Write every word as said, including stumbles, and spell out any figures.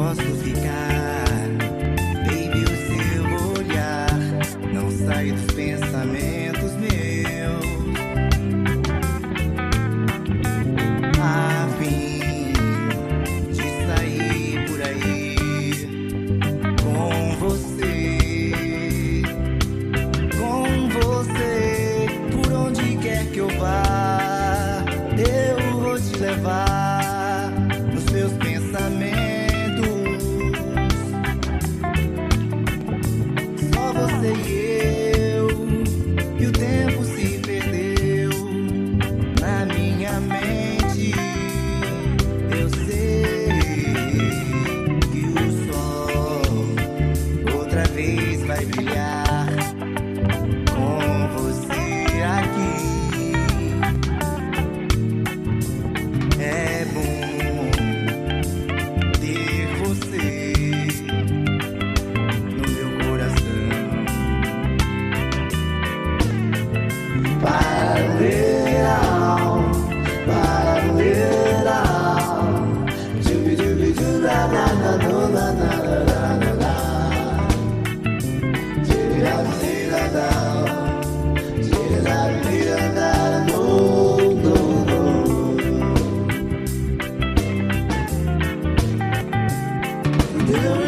posso ficar. Baby, o seu olhar não sai dos pensamentos meus. A fim de sair por aí com você, com você. Por onde quer que eu vá, eu vou te levar nos meus pensamentos. Só você e eu, e o tempo se perdeu na minha mente. Eu sei que o sol outra vez vai brilhar com você aqui. É bom ter você no meu coração. Paralelo, paralelo, jubi jubi jura na na na na na na na. Gira gira da, gira gira da, no no no.